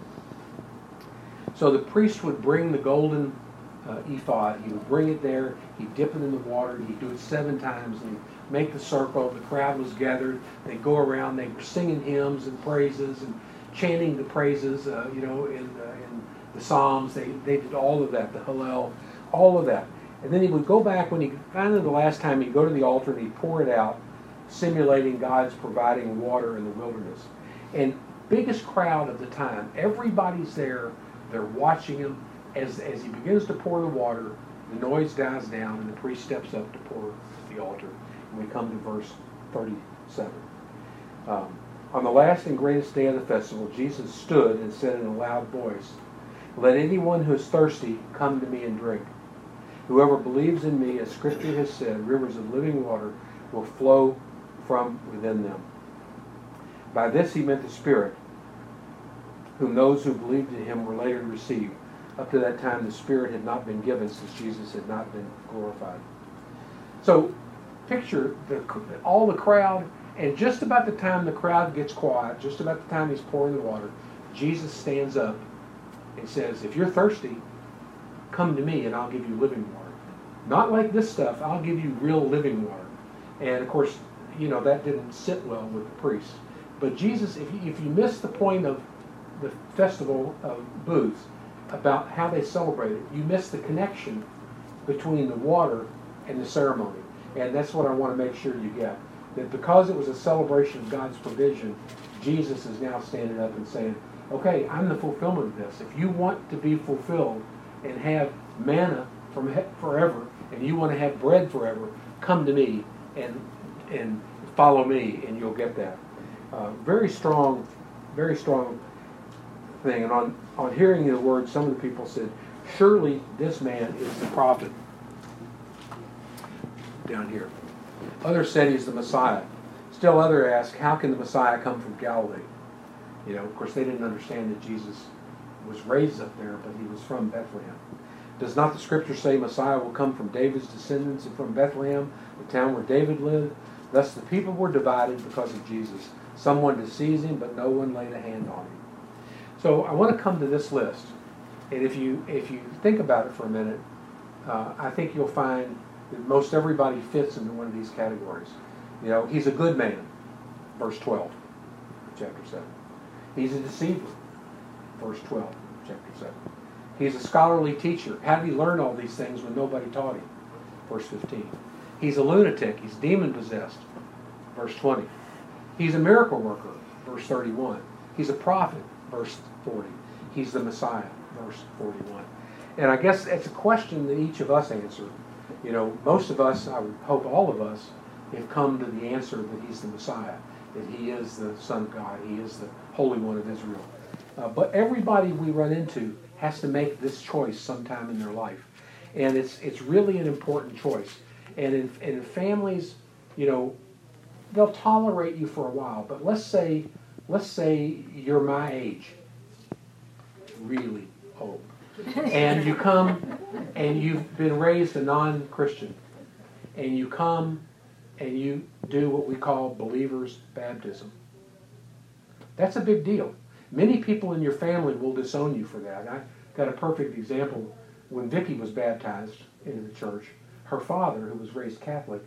So the priest would bring the golden uh, ephod. He would bring it there. He'd dip it in the water. He'd do it seven times. And he'd make the circle. The crowd was gathered. They'd go around. They were singing hymns and praises and chanting the praises, uh, you know, in, uh, in the Psalms. They, they did all of that, the Hallel, all of that. And then he would go back when he finally the last time he'd go to the altar and he'd pour it out, simulating God's providing water in the wilderness. And biggest crowd of the time, everybody's there. They're watching him. As, as he begins to pour the water, the noise dies down and the priest steps up to pour at the altar. And we come to verse thirty-seven. Um, on the last and greatest day of the festival, Jesus stood and said in a loud voice, "Let anyone who is thirsty come to me and drink. Whoever believes in me, as Scripture has said, rivers of living water will flow from within them." By this he meant the Spirit, whom those who believed in him were later to receive. Up to that time the Spirit had not been given, since Jesus had not been glorified. So picture the, all the crowd, and just about the time the crowd gets quiet, just about the time he's pouring the water, Jesus stands up and says, "If you're thirsty, come to me and I'll give you living water." Not like this stuff, I'll give you real living water. And of course, you know, that didn't sit well with the priests. But Jesus, if you, if you miss the point of the festival of booths, about how they celebrated, you miss the connection between the water and the ceremony. And that's what I want to make sure you get. That because it was a celebration of God's provision, Jesus is now standing up and saying, okay, I'm the fulfillment of this. If you want to be fulfilled and have manna from he- forever, and you want to have bread forever, come to me and and follow me, and you'll get that. Uh, very strong, very strong thing. And on, on hearing the word, some of the people said, surely this man is the prophet. Down here. Others said he's the Messiah. Still others asked, how can the Messiah come from Galilee? You know, of course, they didn't understand that Jesus was raised up there, but he was from Bethlehem. Does not the Scripture say Messiah will come from David's descendants and from Bethlehem, the town where David lived? Thus the people were divided because of Jesus. Some wanted to seize him, but no one laid a hand on him. So I want to come to this list. And if you if you think about it for a minute, uh, I think you'll find that most everybody fits into one of these categories. You know, he's a good man, verse twelve, chapter seven. He's a deceiver, verse twelve, chapter seven. He's a scholarly teacher. How did he learn all these things when nobody taught him? Verse fifteen. He's a lunatic. He's demon-possessed. Verse twenty. He's a miracle worker. Verse thirty-one. He's a prophet. Verse forty. He's the Messiah. Verse forty-one. And I guess it's a question that each of us answer. You know, most of us, I would hope all of us, have come to the answer that he's the Messiah, that he is the Son of God, he is the Holy One of Israel. Uh, but everybody we run into has to make this choice sometime in their life. And it's it's really an important choice. And in, and in families, you know, they'll tolerate you for a while. But let's say, let's say you're my age, really old, and you come and you've been raised a non-Christian, and you come and you do what we call believer's baptism. That's a big deal. Many people in your family will disown you for that. I got a perfect example. When Vicki was baptized into the church, her father, who was raised Catholic,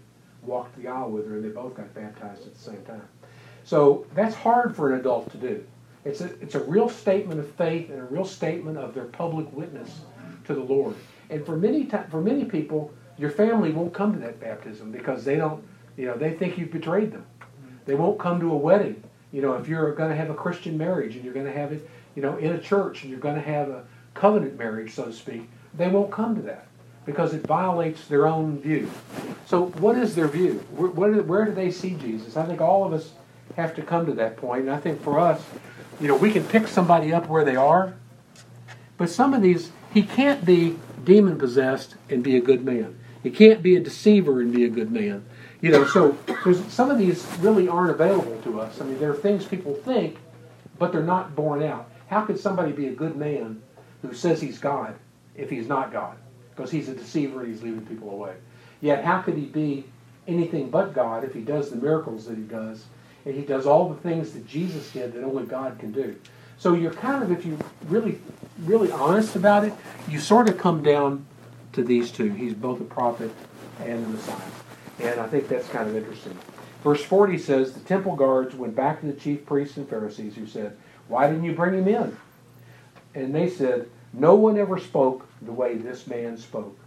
walked the aisle with her, and they both got baptized at the same time. So that's hard for an adult to do. It's a, it's a real statement of faith and a real statement of their public witness to the Lord. And for many ti- for many people, your family won't come to that baptism because they don't, you know, they think you've betrayed them. They won't come to a wedding. You know, if you're going to have a Christian marriage and you're going to have it, you know, in a church and you're going to have a covenant marriage, so to speak, they won't come to that because it violates their own view. So what is their view? Where, where, do, where do they see Jesus? I think all of us have to come to that point. And I think for us, you know, we can pick somebody up where they are, but some of these, he can't be demon-possessed and be a good man. He can't be a deceiver and be a good man. You know, so there's, some of these really aren't available to us. I mean, there are things people think, but they're not borne out. How could somebody be a good man who says he's God if he's not God? Because he's a deceiver and he's leading people away. Yet how could he be anything but God if he does the miracles that he does, and he does all the things that Jesus did that only God can do? So you're kind of, if you're really, really honest about it, you sort of come down to these two. He's both a prophet and the Messiah. And I think that's kind of interesting. Verse forty says, the temple guards went back to the chief priests and Pharisees who said, why didn't you bring him in? And they said, no one ever spoke the way this man spoke.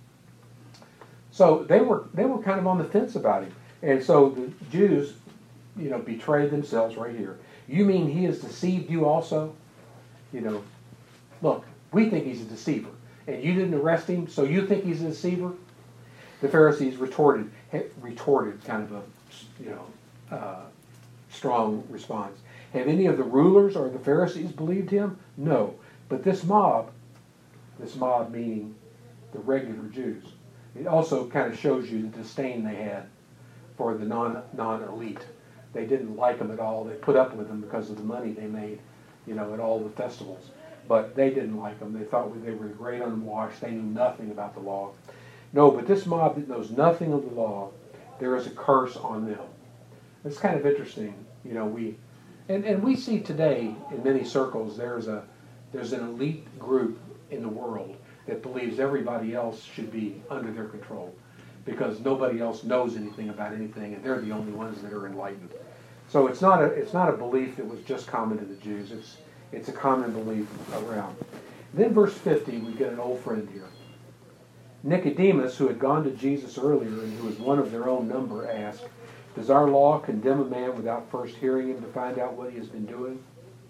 So they were they were kind of on the fence about him. And so the Jews, you know, betrayed themselves right here. You mean he has deceived you also? You know, look, we think he's a deceiver. And you didn't arrest him, so you think he's a deceiver? The Pharisees retorted, retorted kind of a, you know, uh, strong response. Have any of the rulers or the Pharisees believed him? No. But this mob, this mob meaning the regular Jews, it also kind of shows you the disdain they had for the non, non-elite. They didn't like them at all. They put up with them because of the money they made, you know, at all the festivals. But they didn't like them. They thought they were great unwashed. They knew nothing about the law. No, but this mob that knows nothing of the law, there is a curse on them. It's kind of interesting. You know, we, and, and we see today in many circles there's a there's an elite group in the world that believes everybody else should be under their control because nobody else knows anything about anything, and they're the only ones that are enlightened. So it's not a it's not a belief that was just common to the Jews. It's it's a common belief around. Then verse fifty, we get an old friend here. Nicodemus, who had gone to Jesus earlier and who was one of their own number, asked, does our law condemn a man without first hearing him to find out what he has been doing?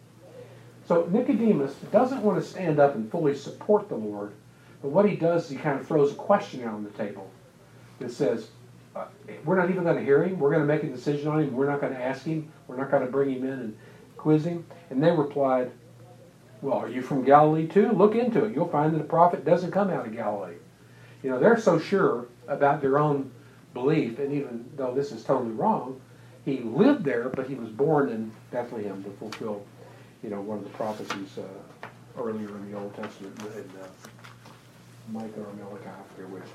So Nicodemus doesn't want to stand up and fully support the Lord, but what he does is he kind of throws a question out on the table that says, uh, we're not even going to hear him, we're going to make a decision on him, we're not going to ask him, we're not going to bring him in and quiz him. And they replied, well, are you from Galilee too? Look into it. You'll find that a prophet doesn't come out of Galilee. You know, they're so sure about their own belief, and even though this is totally wrong, he lived there, but he was born in Bethlehem to fulfill, you know, one of the prophecies uh, earlier in the Old Testament, in uh, Micah or Malachi, I forget which.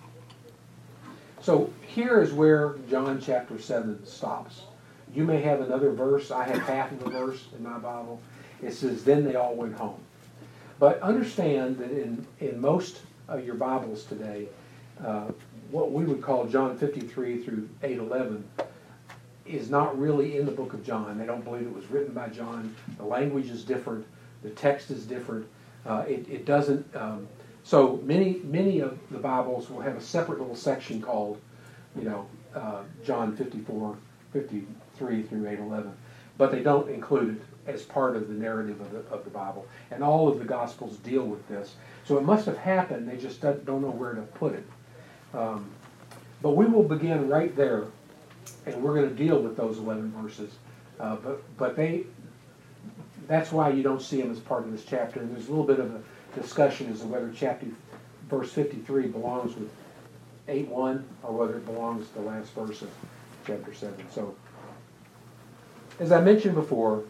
So here is where John chapter seven stops. You may have another verse. I have half of a verse in my Bible. It says, then they all went home. But understand that in, in most of your Bibles today, uh, what we would call John fifty-three through eight eleven is not really in the book of John. They don't believe it was written by John. The language is different. The text is different. Uh, it, it doesn't... Um, so many many of the Bibles will have a separate little section called, you know, uh, John fifty-four, fifty-three through eight eleven. But they don't include it as part of the narrative of the, of the Bible. And all of the Gospels deal with this. So it must have happened. They just don't know where to put it. Um, but we will begin right there, and we're going to deal with those eleven verses. Uh, but but they that's why you don't see them as part of this chapter. And there's a little bit of a discussion as to whether chapter verse fifty-three belongs with eight one or whether it belongs to the last verse of chapter seven. So, as I mentioned before,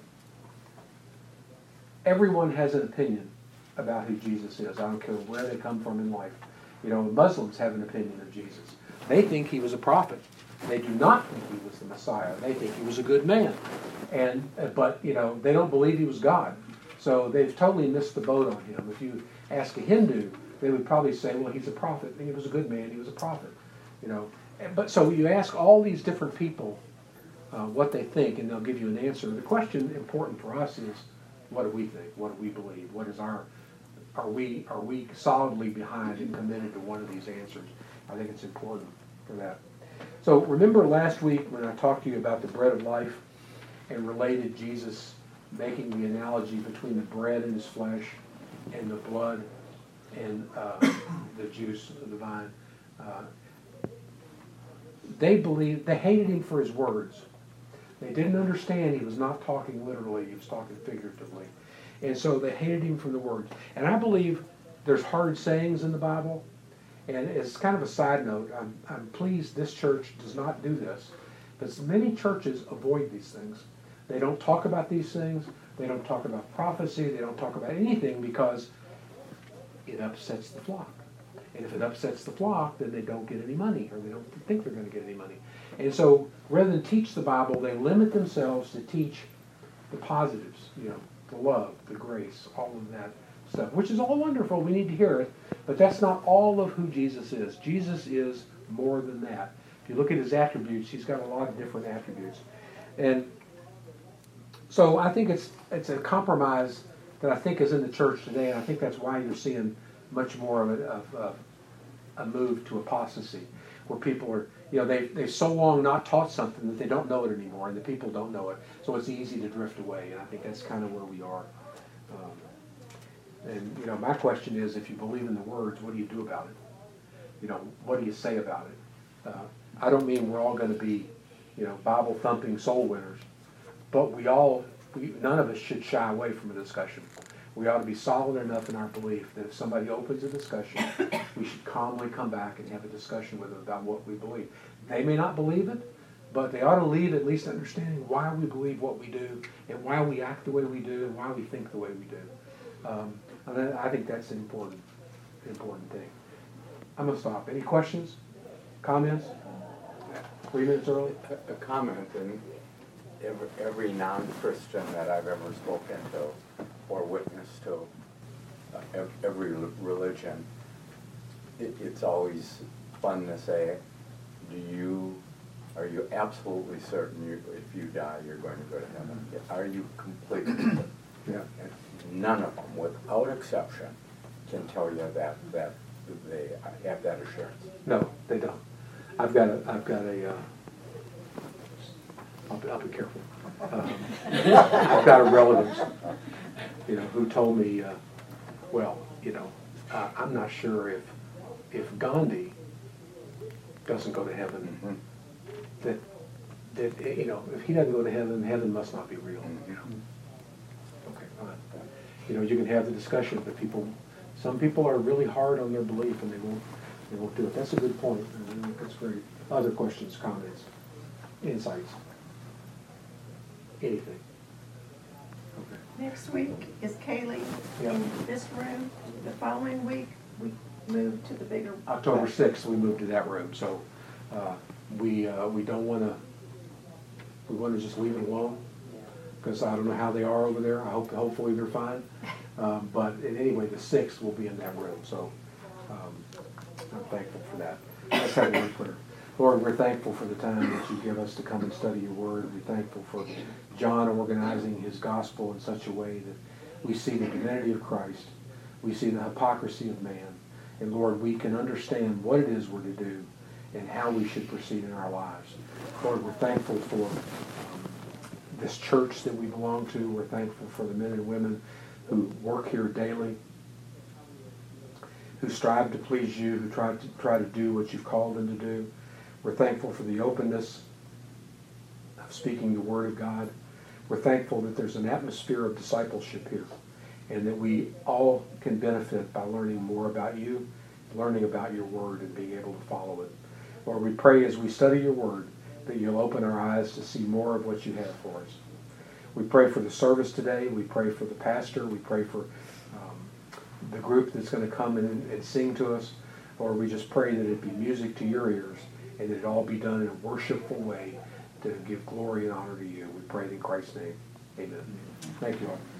everyone has an opinion about who Jesus is. I don't care where they come from in life. You know, Muslims have an opinion of Jesus. They think he was a prophet. They do not think he was the Messiah. They think he was a good man. And but, you know, they don't believe he was God. So they've totally missed the boat on him. If you ask a Hindu, they would probably say, well, he's a prophet. He was a good man. He was a prophet. You know, but so you ask all these different people uh, what they think, and they'll give you an answer. The question important for us is, what do we think? What do we believe? What is our, are we are we solidly behind and committed to one of these answers? I think it's important for that. So remember last week when I talked to you about the bread of life and related Jesus making the analogy between the bread in his flesh and the blood and uh, the juice of the vine. Uh, they believed, they hated him for his words. They didn't understand he was not talking literally, he was talking figuratively. And so they hated him for the words. And I believe there's hard sayings in the Bible. And as kind of a side note, I'm, I'm pleased this church does not do this. But many churches avoid these things. They don't talk about these things. They don't talk about prophecy. They don't talk about anything because it upsets the flock. And if it upsets the flock, then they don't get any money, or they don't think they're going to get any money. And so rather than teach the Bible, they limit themselves to teach the positives, you know, the love, the grace, all of that stuff, which is all wonderful. We need to hear it. But that's not all of who Jesus is. Jesus is more than that. If you look at his attributes, he's got a lot of different attributes. And so I think it's it's a compromise that I think is in the church today, and I think that's why you're seeing much more of a, of, of a move to apostasy, where people are, you know, they, they've so long not taught something that they don't know it anymore, and the people don't know it, so it's easy to drift away, and I think that's kind of where we are. Um, and, you know, my question is, if you believe in the words, what do you do about it? You know, what do you say about it? Uh, I don't mean we're all going to be, you know, Bible-thumping soul winners, but we all, we, none of us should shy away from a discussion. We ought to be solid enough in our belief that if somebody opens a discussion, we should calmly come back and have a discussion with them about what we believe. They may not believe it, but they ought to leave at least understanding why we believe what we do, and why we act the way we do, and why we think the way we do. Um, and I think that's an important, important thing. I'm going to stop. Any questions? Comments? Three minutes early? A, a comment, and every, every non-Christian that I've ever spoken to or witnessed to, uh, every religion, it, it's always fun to say, do you, are you absolutely certain you, if you die you're going to go to heaven? Are you completely? Yeah. And none of them, without exception, can tell you that, that they have that assurance. No, they don't. I've got a, I've got a, uh, I'll, be, I'll be careful. Um, I've got a relative, you know, who told me, uh, well, you know, uh, I'm not sure if, if Gandhi doesn't go to heaven, mm-hmm. that, that, you know, if he doesn't go to heaven, heaven must not be real. Mm-hmm. You know? Okay, fine. You know, you can have the discussion, but people, some people are really hard on their belief, and they won't, they won't do it. That's a good point. I mean, that's great. Other questions, comments, insights, anything? Okay. Next week is Kaylee Yep. in this room. The following week, we move to the bigger. October sixth, we moved to that room, so uh, we uh, we don't want to, we want to just leave it alone, because I don't know how they are over there. I hope, hopefully they're fine. Um, but in anyway, the sixth will be in that room, so um, I'm thankful for that. Let's have a word prayer. Lord, we're thankful for the time that you give us to come and study your word. We're thankful for John organizing his gospel in such a way that we see the divinity of Christ. We see the hypocrisy of man. And Lord, we can understand what it is we're to do and how we should proceed in our lives. Lord, we're thankful for um, this church that we belong to. We're thankful for the men and women who work here daily, who strive to please you, who try to try to do what you've called them to do. We're thankful for the openness of speaking the Word of God. We're thankful that there's an atmosphere of discipleship here, and that we all can benefit by learning more about you, learning about your Word, and being able to follow it. Lord, we pray as we study your Word that you'll open our eyes to see more of what you have for us. We pray for the service today. We pray for the pastor. We pray for um, the group that's going to come and, and sing to us. Lord, we just pray that it be music to your ears, and that it all be done in a worshipful way to give glory and honor to you. We pray it in Christ's name. Amen. Thank you all.